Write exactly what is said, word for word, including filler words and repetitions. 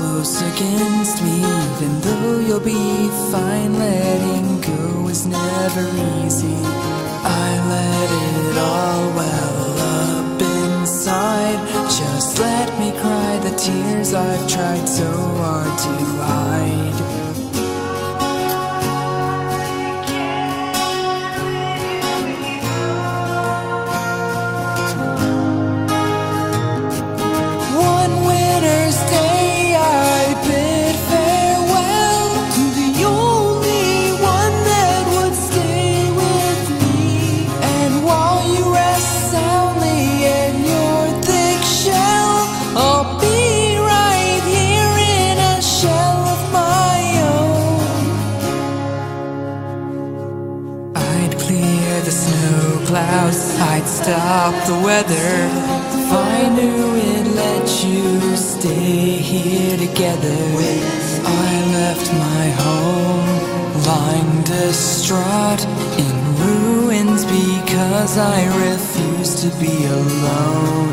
close against me. Even though you'll be fine, letting go is never easy. I let it all well up inside. Just let me cry the tears I've tried so hard to hide. The snow clouds, I'd stop the weather if I knew it let you stay here together. I left my home lying distraught in ruins because I refused to be alone.